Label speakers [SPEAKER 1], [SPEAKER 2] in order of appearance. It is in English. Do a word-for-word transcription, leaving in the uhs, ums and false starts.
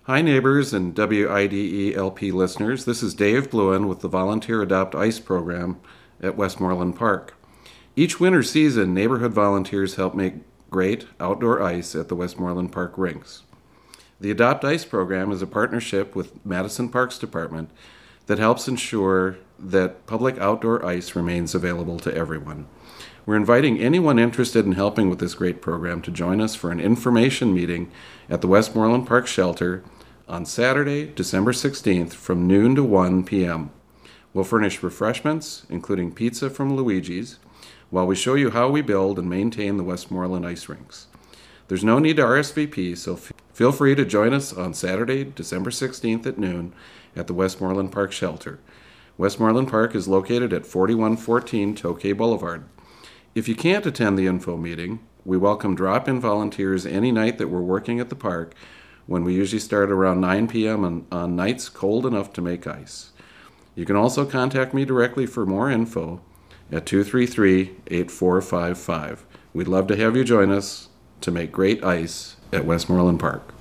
[SPEAKER 1] Hi neighbors and W I D E L P listeners, this is Dave Bluen with the Volunteer Adopt Ice program at Westmoreland Park. Each winter season, neighborhood volunteers help make great outdoor ice at the Westmoreland Park rinks. The Adopt Ice program is a partnership with Madison Parks Department that helps ensure that public outdoor ice remains available to everyone. We're inviting anyone interested in helping with this great program to join us for an information meeting at the Westmoreland Park Shelter on Saturday, December sixteenth from noon to one p.m. We'll furnish refreshments, including pizza from Luigi's, while we show you how we build and maintain the Westmoreland ice rinks. There's no need to R S V P, so f- feel free to join us on Saturday, December sixteenth at noon at the Westmoreland Park Shelter. Westmoreland Park is located at forty-one fourteen Tokay Boulevard. If you can't attend the info meeting, we welcome drop-in volunteers any night that we're working at the park, when we usually start around nine p.m. on, on nights cold enough to make ice. You can also contact me directly for more info at two three three, eight four five five. We'd love to have you join us to make great ice at Westmoreland Park.